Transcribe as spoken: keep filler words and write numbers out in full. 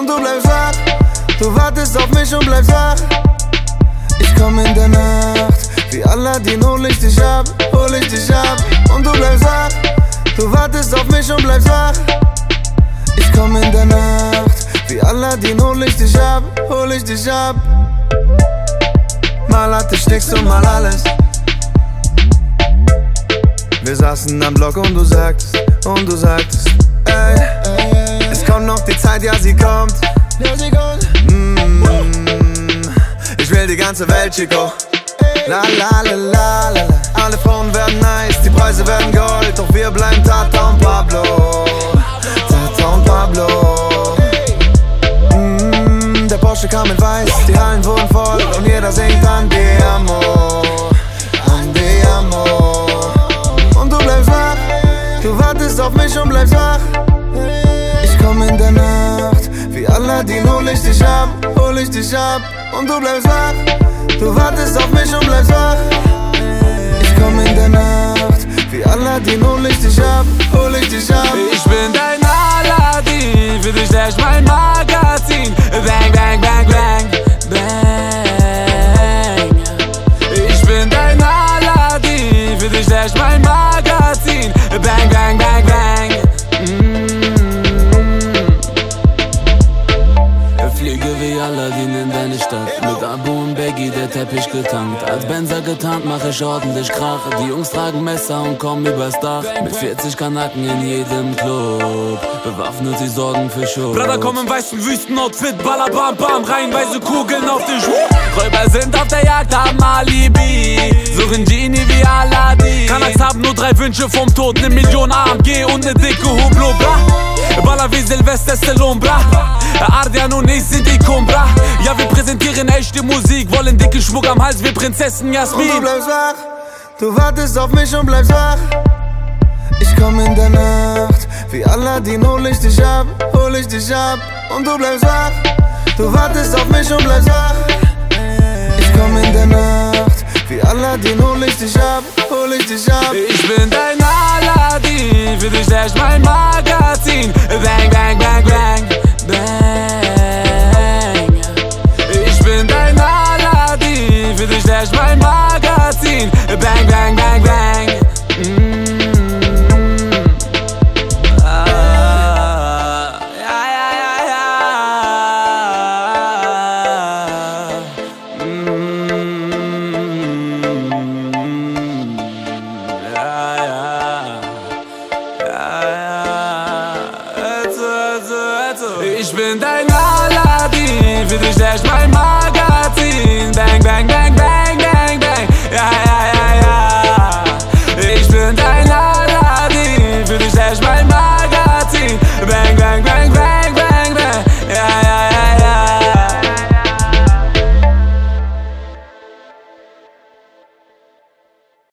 und du bleibst wach. Du wartest auf mich und bleibst wach. Ich komm in der Nacht, wie Aladdin hol ich dich ab, hol ich dich ab und du bleibst wach. Du wartest auf mich und bleibst wach. Ich komm in der Nacht, wie Aladdin hol ich dich ab, hol ich dich ab. Mal hatte ich nix und mal alles. Wir saßen am Block und du sagtest, und du sagtest, ey, es kommt noch die Zeit, ja sie kommt. Mm, ich will die ganze Welt, Chico. La la la la la. Alle Frauen werden nice, die Preise werden Gold, doch wir bleiben Tata und Pablo. Tata und Pablo. Mm, der Porsche kam in weiß, die Hallen wurden voll und jeder singt an die Amor, an die Amor. Und du bleibst wach, du wartest auf mich und bleibst wach. Ich komm in der Nacht, wie Aladdin hol ich dich ab, hol ich dich ab und du bleibst wach. Du wartest auf mich und bleibst wach. Ich komm in der Nacht, wie Aladdin hol ich dich ab, hol ich dich ab. Ich bin dein Aladdin, für dich lösch mein Magazin. Bang, bang, bang, bang, bang. Ich bin dein Aladdin, für dich lösch mein Magazin. Bang, bang, bang, bang. Fliege wie Aladdin in deine Stadt, mit Abu und Baggy der Teppich getankt. Als Benzer getarnt mach ich ordentlich Krach. Die Jungs tragen Messer und kommen übers Dach. Mit vierzig Kanaken in jedem Club, bewaffnet, sie sorgen für Show. Brother komm im weißen Wüstenoutfit, baller bam bam, reihenweise Kugeln auf den Schuh. Räuber sind auf der Jagd, haben Alibi, suchen Genie wie Aladdin. Kanaks haben nur drei Wünsche vom Tod, ne Million A M G und ne dicke Hublot, bra. Baller wie Sylvester Stallone, bra. Ardian und ich sind Ikon, bra. Ja, wir präsentieren echte Musik, wollen dicke Schmuck am Hals wie Prinzessin Jasmin. Und du bleibst wach, du wartest auf mich und bleibst wach. Ich komm in der Nacht, wie Aladdin hol ich dich ab, hol ich dich ab und du bleibst wach. Du wartest auf mich und bleibst wach. Ich komm in der Nacht, wie Aladdin hol ich dich ab, hol ich dich ab. Ich bin dein Aladdin, für dich lösch mein Magazin. Bang, bang, bang, bang, bang. Ich bin dein Aladdin, für dich lösch mein Magazin. Bang, bang, bang, bang. Mm. Ah, ja, ja, ja, ja. Mm. Ja, ja. Ja, ja. Ich bin dein Aladdin, für dich lösch mein Magazin.